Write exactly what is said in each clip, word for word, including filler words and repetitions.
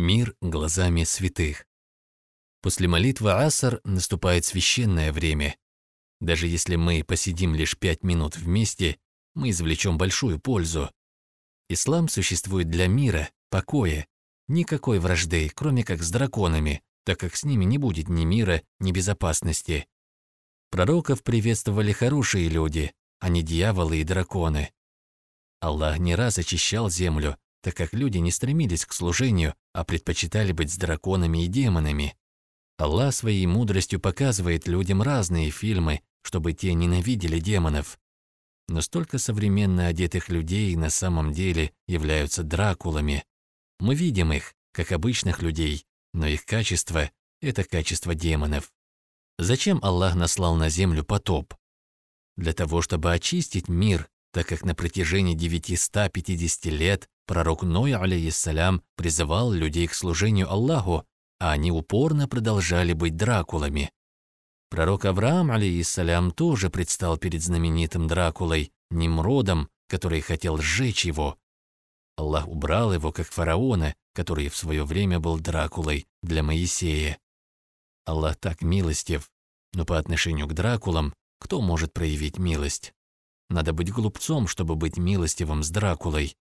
Мир глазами святых. После молитвы аср наступает священное время. Даже если мы посидим лишь пять минут вместе, мы извлечем большую пользу. Ислам существует для мира, покоя, никакой вражды, кроме как с драконами, так как с ними не будет ни мира, ни безопасности. Пророков приветствовали хорошие люди, а не дьяволы и драконы. Аллах не раз очищал землю, так как люди не стремились к служению, а предпочитали быть с драконами и демонами. Аллах своей мудростью показывает людям разные фильмы, чтобы те ненавидели демонов. Но столько современно одетых людей на самом деле являются дракулами. Мы видим их, как обычных людей, но их качество – это качество демонов. Зачем Аллах наслал на землю потоп? Для того, чтобы очистить мир, так как на протяжении девятисот пятидесяти лет пророк Ной, алейхиссалям, призывал людей к служению Аллаху, а они упорно продолжали быть дракулами. Пророк Авраам, алейхиссалям, тоже предстал перед знаменитым дракулой, Нимродом, который хотел сжечь его. Аллах убрал его, как фараона, который в свое время был дракулой для Моисея. Аллах так милостив, но по отношению к дракулам кто может проявить милость? Надо быть глупцом, чтобы быть милостивым с дракулой.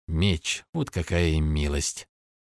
Меч – вот какая им милость.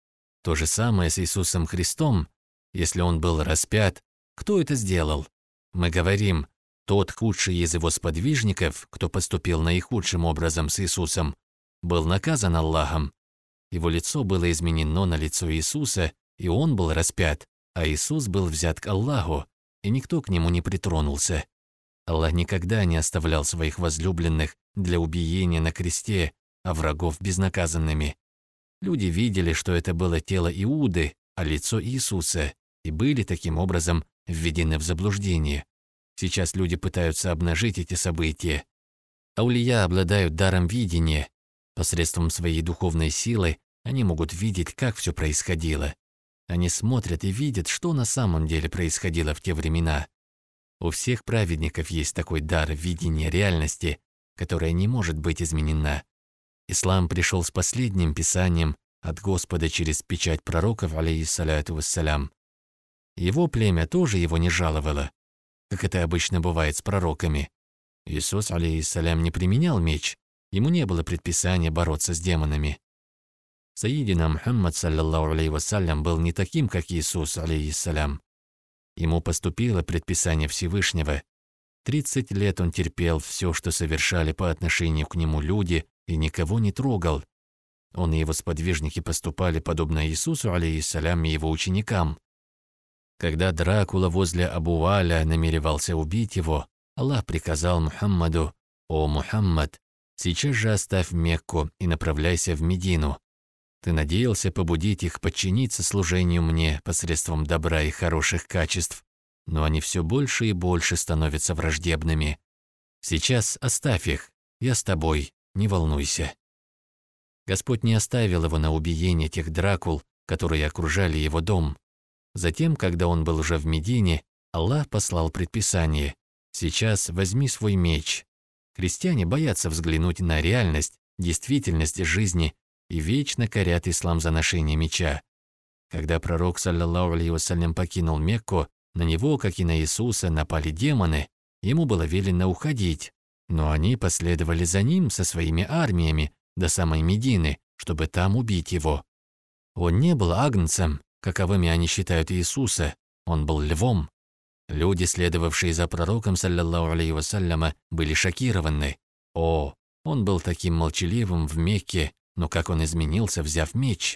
То же самое с Иисусом Христом. Если Он был распят, кто это сделал? Мы говорим, тот худший из Его сподвижников, кто поступил наихудшим образом с Иисусом, был наказан Аллахом. Его лицо было изменено на лицо Иисуса, и Он был распят, а Иисус был взят к Аллаху, и никто к Нему не притронулся. Аллах никогда не оставлял своих возлюбленных для убиения на кресте, а врагов безнаказанными. Люди видели, что это было тело Иуды, а лицо Иисуса, и были таким образом введены в заблуждение. Сейчас люди пытаются обнажить эти события. Аулия обладают даром видения. Посредством своей духовной силы они могут видеть, как все происходило. Они смотрят и видят, что на самом деле происходило в те времена. У всех праведников есть такой дар видения реальности, которая не может быть изменена. Ислам пришел с последним писанием от Господа через печать пророков, алейхиссаляту вассалям. Его племя тоже его не жаловало, как это обычно бывает с пророками. Иисус, алейхиссалям, не применял меч, ему не было предписания бороться с демонами. Саидина Мухаммад, саллаллаху алейхи вассалям, был не таким, как Иисус, алейхиссалям. Ему поступило предписание Всевышнего. Тридцать лет он терпел все, что совершали по отношению к нему люди, и никого не трогал. Он и его сподвижники поступали подобно Иисусу, алейхиссалям, и его ученикам. Когда Дракула возле Абу-Аля намеревался убить его, Аллах приказал Мухаммаду: «О Мухаммад, сейчас же оставь Мекку и направляйся в Медину. Ты надеялся побудить их подчиниться служению мне посредством добра и хороших качеств, но они все больше и больше становятся враждебными. Сейчас оставь их, я с тобой, не волнуйся». Господь не оставил его на убиение тех дракул, которые окружали его дом. Затем, когда он был уже в Медине, Аллах послал предписание: «Сейчас возьми свой меч». Христиане боятся взглянуть на реальность, действительность жизни и вечно корят ислам за ношение меча. Когда пророк, саллаллаху алейхи вассалям, покинул Мекку, на него, как и на Иисуса, напали демоны, ему было велено уходить, но они последовали за ним со своими армиями до самой Медины, чтобы там убить его. Он не был агнцем, каковыми они считают Иисуса, он был львом. Люди, следовавшие за пророком, саллаллаху алейхи вассаляма, были шокированы. О, он был таким молчаливым в Мекке, но как он изменился, взяв меч.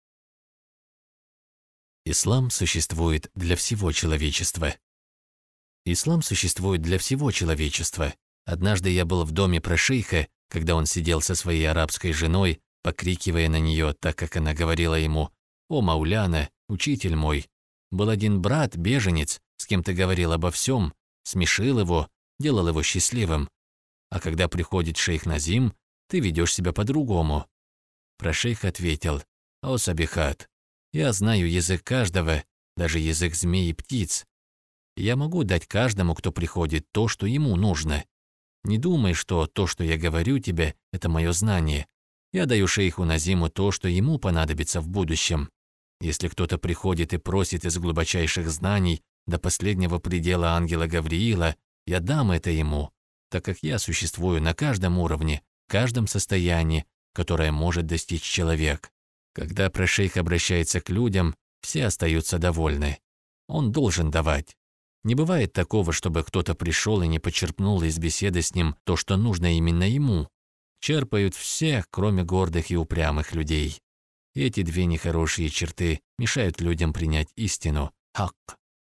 Ислам существует для всего человечества. Ислам существует для всего человечества. Однажды я был в доме про шейха, когда он сидел со своей арабской женой, покрикивая на нее, так как она говорила ему: «О, Мауляна, учитель мой, был один брат, беженец, с кем ты говорил обо всем, смешил его, делал его счастливым. А когда приходит шейх Назим, ты ведешь себя по-другому». Про шейх ответил: «О, Сабихат, я знаю язык каждого, даже язык змей и птиц. Я могу дать каждому, кто приходит, то, что ему нужно. Не думай, что то, что я говорю тебе, это мое знание. Я даю шейху Назиму то, что ему понадобится в будущем. Если кто-то приходит и просит из глубочайших знаний до последнего предела ангела Гавриила, я дам это ему, так как я существую на каждом уровне, каждом состоянии, которое может достичь человек. Когда про-шейх обращается к людям, все остаются довольны. Он должен давать. Не бывает такого, чтобы кто-то пришел и не почерпнул из беседы с ним то, что нужно именно ему. Черпают все, кроме гордых и упрямых людей. Эти две нехорошие черты мешают людям принять истину, хак.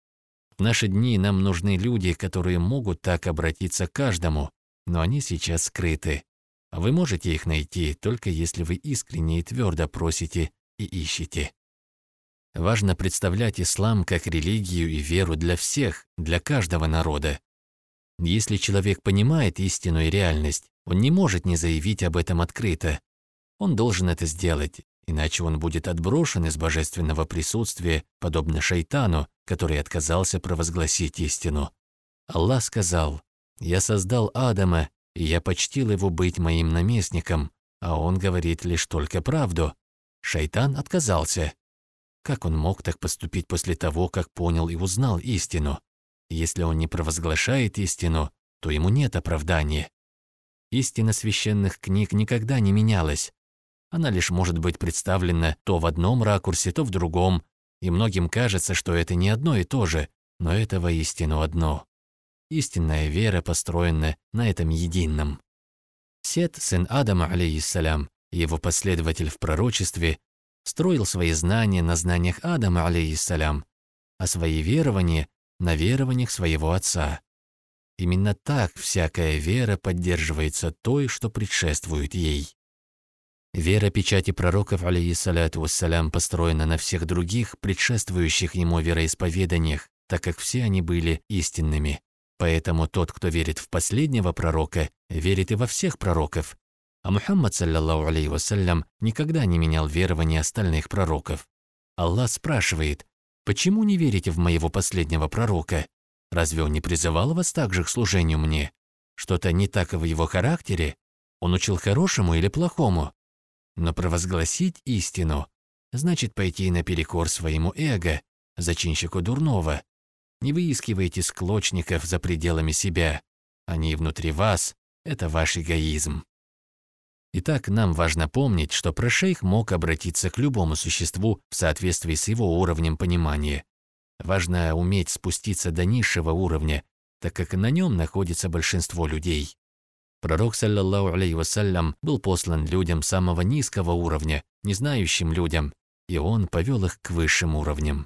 В наши дни нам нужны люди, которые могут так обратиться к каждому, но они сейчас скрыты. А вы можете их найти, только если вы искренне и твердо просите и ищете. Важно представлять ислам как религию и веру для всех, для каждого народа. Если человек понимает истину и реальность, он не может не заявить об этом открыто. Он должен это сделать, иначе он будет отброшен из божественного присутствия, подобно шайтану, который отказался провозгласить истину. Аллах сказал: «Я создал Адама, и я почтил его быть моим наместником, а он говорит лишь только правду». Шайтан отказался. Как он мог так поступить после того, как понял и узнал истину? Если он не провозглашает истину, то ему нет оправдания. Истина священных книг никогда не менялась. Она лишь может быть представлена то в одном ракурсе, то в другом, и многим кажется, что это не одно и то же, но это воистину одно. Истинная вера построена на этом едином. Сет, сын Адама, алейхиссалям, и его последователь в пророчестве, строил свои знания на знаниях Адама, алейхиссалям, а свои верования на верованиях своего отца. Именно так всякая вера поддерживается той, что предшествует ей. Вера печати пророков, алейхиссаляту вассалям, построена на всех других, предшествующих ему вероисповеданиях, так как все они были истинными. Поэтому тот, кто верит в последнего пророка, верит и во всех пророков. А Мухаммад, саллаллаху алейхи вассалям, никогда не менял верования остальных пророков. Аллах спрашивает: «Почему не верите в моего последнего пророка? Разве он не призывал вас также к служению мне? Что-то не так в его характере? Он учил хорошему или плохому?» Но провозгласить истину значит пойти наперекор своему эго, зачинщику дурного. Не выискивайте склочников за пределами себя. Они внутри вас – это ваш эгоизм. Итак, нам важно помнить, что про-шейх мог обратиться к любому существу в соответствии с его уровнем понимания. Важно уметь спуститься до низшего уровня, так как на нем находится большинство людей. Пророк, саллаллаху алейхи вассалям, был послан людям самого низкого уровня, не знающим людям, и он повел их к высшим уровням.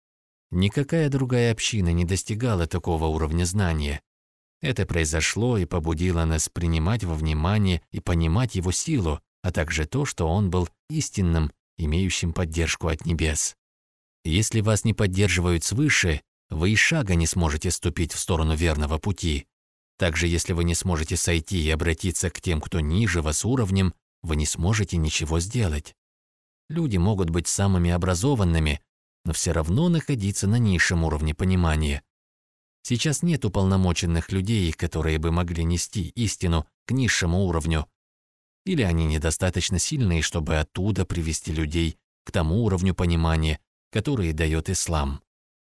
Никакая другая община не достигала такого уровня знания. Это произошло и побудило нас принимать во внимание и понимать его силу, а также то, что он был истинным, имеющим поддержку от небес. Если вас не поддерживают свыше, вы и шага не сможете ступить в сторону верного пути. Также, если вы не сможете сойти и обратиться к тем, кто ниже вас уровнем, вы не сможете ничего сделать. Люди могут быть самыми образованными, но все равно находиться на низшем уровне понимания. Сейчас нет уполномоченных людей, которые бы могли нести истину к низшему уровню. Или они недостаточно сильные, чтобы оттуда привести людей к тому уровню понимания, который дает ислам.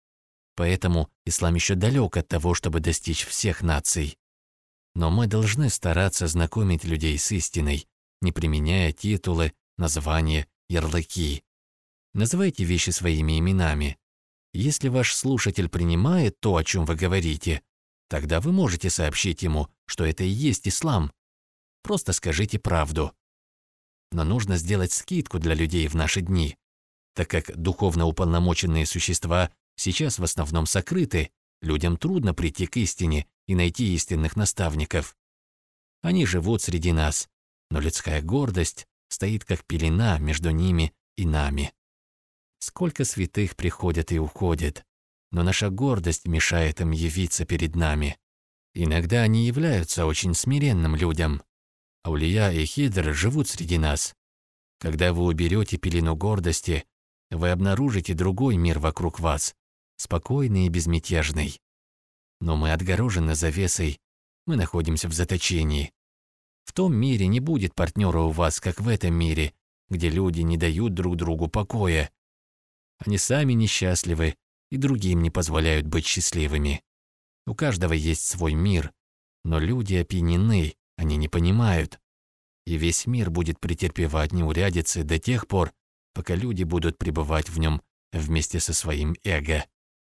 Поэтому ислам еще далек от того, чтобы достичь всех наций. Но мы должны стараться знакомить людей с истиной, не применяя титулы, названия, ярлыки. Называйте вещи своими именами. Если ваш слушатель принимает то, о чем вы говорите, тогда вы можете сообщить ему, что это и есть ислам. Просто скажите правду. Но нужно сделать скидку для людей в наши дни, так как духовно уполномоченные существа сейчас в основном сокрыты, людям трудно прийти к истине и найти истинных наставников. Они живут среди нас, но людская гордость стоит как пелена между ними и нами. Сколько святых приходят и уходят, но наша гордость мешает им явиться перед нами. Иногда они являются очень смиренным людям. Аулия и Хидр живут среди нас. Когда вы уберете пелену гордости, вы обнаружите другой мир вокруг вас, спокойный и безмятежный. Но мы отгорожены завесой, мы находимся в заточении. В том мире не будет партнера у вас, как в этом мире, где люди не дают друг другу покоя. Они сами несчастливы и другим не позволяют быть счастливыми. У каждого есть свой мир, но люди опьянены, они не понимают. И весь мир будет претерпевать неурядицы до тех пор, пока люди будут пребывать в нем вместе со своим эго.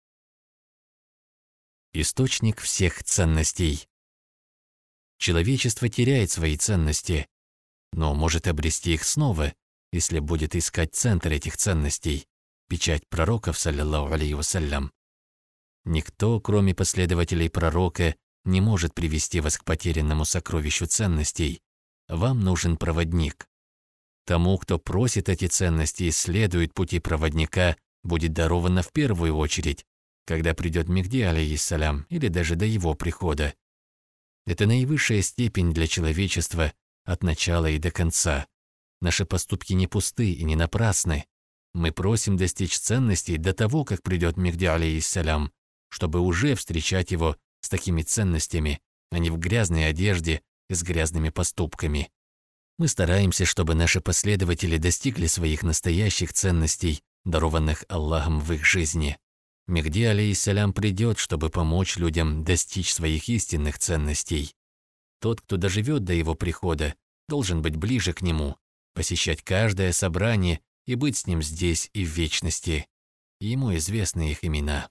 Источник всех ценностей. Человечество теряет свои ценности, но может обрести их снова, если будет искать центр этих ценностей, печать пророков, саллаллаху алейхи вассалям. Никто, кроме последователей пророка, не может привести вас к потерянному сокровищу ценностей. Вам нужен проводник. Тому, кто просит эти ценности и следует пути проводника, будет даровано в первую очередь, когда придет Мехди, алейхиссалям, или даже до его прихода. Это наивысшая степень для человечества от начала и до конца. Наши поступки не пусты и не напрасны. Мы просим достичь ценностей до того, как придет Мехди, алейхиссалям, чтобы уже встречать его с такими ценностями, а не в грязной одежде и с грязными поступками. Мы стараемся, чтобы наши последователи достигли своих настоящих ценностей, дарованных Аллахом в их жизни. Мехди, алейхиссалям, придет, чтобы помочь людям достичь своих истинных ценностей. Тот, кто доживет до его прихода, должен быть ближе к нему, посещать каждое собрание и быть с ним здесь и в вечности. Ему известны их имена.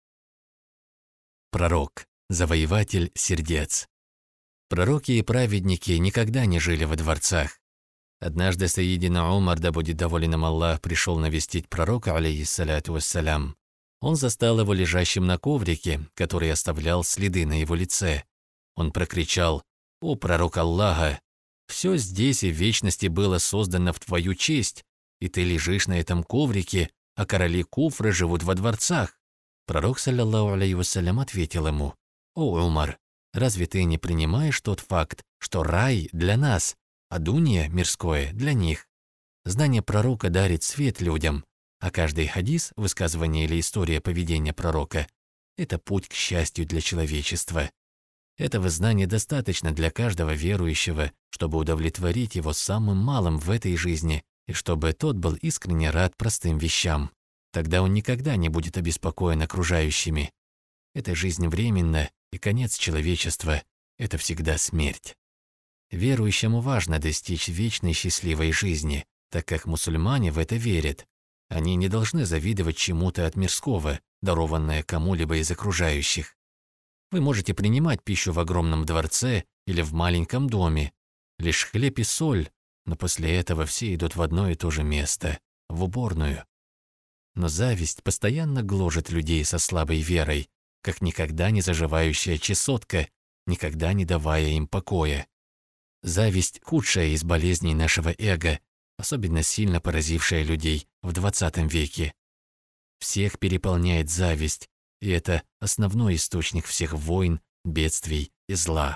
Пророк, завоеватель сердец. Пророки и праведники никогда не жили во дворцах. Однажды Сайидина Умар, да будет доволен им Аллах, пришел навестить пророка, алейхиссаляту вассалям. Он застал его лежащим на коврике, который оставлял следы на его лице. Он прокричал: «О, пророк Аллаха! Все здесь и в вечности было создано в твою честь, и ты лежишь на этом коврике, а короли Куфра живут во дворцах». Пророк, саллаллаху алейхи вассалям, ответил ему: «О, Умар, разве ты не принимаешь тот факт, что рай для нас, а дунья мирское для них? Знание пророка дарит свет людям, а каждый хадис, высказывание или история поведения пророка – это путь к счастью для человечества. Этого знания достаточно для каждого верующего, чтобы удовлетворить его самым малым в этой жизни и чтобы тот был искренне рад простым вещам. Тогда он никогда не будет обеспокоен окружающими. Эта жизнь временна, и конец человечества – это всегда смерть. Верующему важно достичь вечной счастливой жизни, так как мусульмане в это верят. Они не должны завидовать чему-то от мирского, дарованное кому-либо из окружающих. Вы можете принимать пищу в огромном дворце или в маленьком доме, лишь хлеб и соль, но после этого все идут в одно и то же место – в уборную. Но зависть постоянно гложет людей со слабой верой, как никогда не заживающая чесотка, никогда не давая им покоя. Зависть – худшая из болезней нашего эго, особенно сильно поразившая людей в двадцатом веке. Всех переполняет зависть, и это основной источник всех войн, бедствий и зла.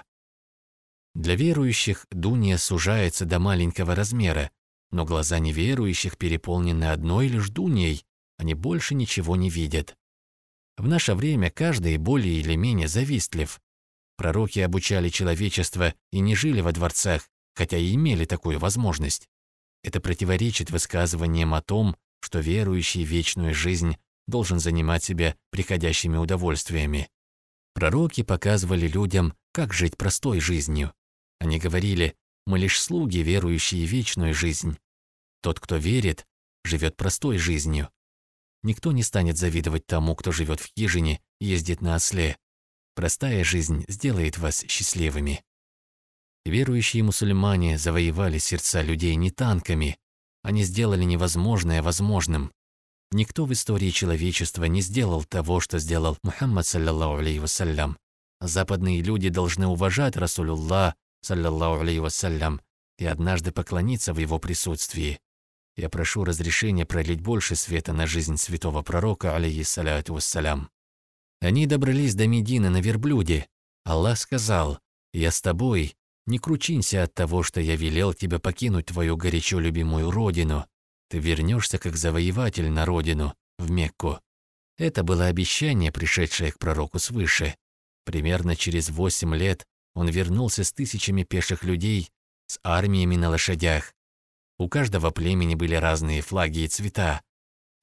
Для верующих дунья сужается до маленького размера, но глаза неверующих переполнены одной лишь дуньей, они больше ничего не видят. В наше время каждый более или менее завистлив. Пророки обучали человечество и не жили во дворцах, хотя и имели такую возможность. Это противоречит высказываниям о том, что верующий в вечную жизнь должен занимать себя приходящими удовольствиями. Пророки показывали людям, как жить простой жизнью. Они говорили: «Мы лишь слуги, верующие в вечную жизнь. Тот, кто верит, живет простой жизнью. Никто не станет завидовать тому, кто живет в хижине и ездит на осле. Простая жизнь сделает вас счастливыми». Верующие мусульмане завоевали сердца людей не танками, они сделали невозможное возможным. Никто в истории человечества не сделал того, что сделал Мухаммад, саллаллаху алейхи вассалям. Западные люди должны уважать Расулуллах, саллаллаху алейхи вассалям, и однажды поклониться в его присутствии. Я прошу разрешения пролить больше света на жизнь святого пророка, алейхиссаляту вассалям. Они добрались до Медины на верблюде. Аллах сказал: «Я с тобой, не кручинься от того, что я велел тебе покинуть твою горячо любимую родину. Ты вернешься как завоеватель на родину, в Мекку». Это было обещание, пришедшее к пророку свыше. Примерно через восемь лет он вернулся с тысячами пеших людей, с армиями на лошадях. У каждого племени были разные флаги и цвета.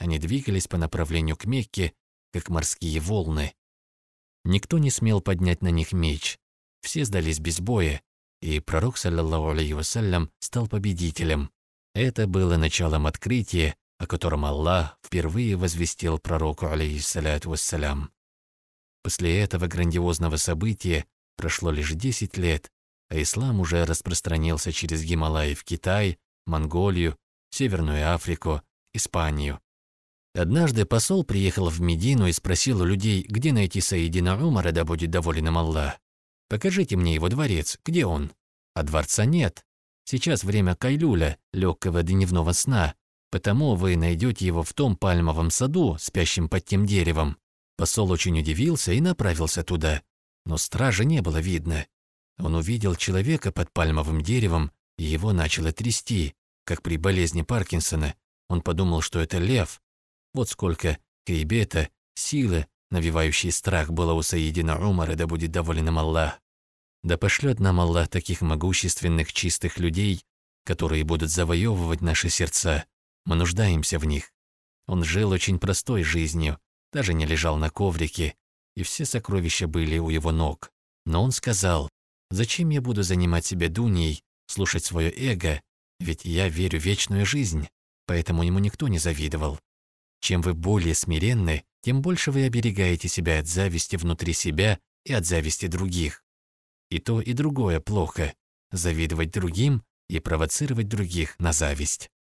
Они двигались по направлению к Мекке, как морские волны. Никто не смел поднять на них меч. Все сдались без боя, и пророк, саллаллаху алейхи вассалям, стал победителем. Это было началом открытия, о котором Аллах впервые возвестил пророку, алейхиссаляту вассалям. После этого грандиозного события прошло лишь десять лет, а ислам уже распространился через Гималаи в Китай, Монголию, Северную Африку, Испанию. Однажды посол приехал в Медину и спросил у людей, где найти Саидина Умара, да будет доволен им Аллах. «Покажите мне его дворец, где он?» «А дворца нет. Сейчас время кайлюля, легкого дневного сна, потому вы найдете его в том пальмовом саду, спящем под тем деревом». Посол очень удивился и направился туда, но стража не было видно. Он увидел человека под пальмовым деревом, и его начало трясти, как при болезни Паркинсона. Он подумал, что это лев. Вот сколько хейбета, силы, навевающей страх, было у Саидина Умара, да будет доволен им Аллах. Да пошлет нам Аллах таких могущественных, чистых людей, которые будут завоевывать наши сердца. Мы нуждаемся в них. Он жил очень простой жизнью, даже не лежал на коврике, и все сокровища были у его ног. Но он сказал: «Зачем я буду занимать себя дуньей, слушать свое эго, ведь я верю в вечную жизнь», поэтому ему никто не завидовал. Чем вы более смиренны, тем больше вы оберегаете себя от зависти внутри себя и от зависти других. И то, и другое плохо – завидовать другим и провоцировать других на зависть.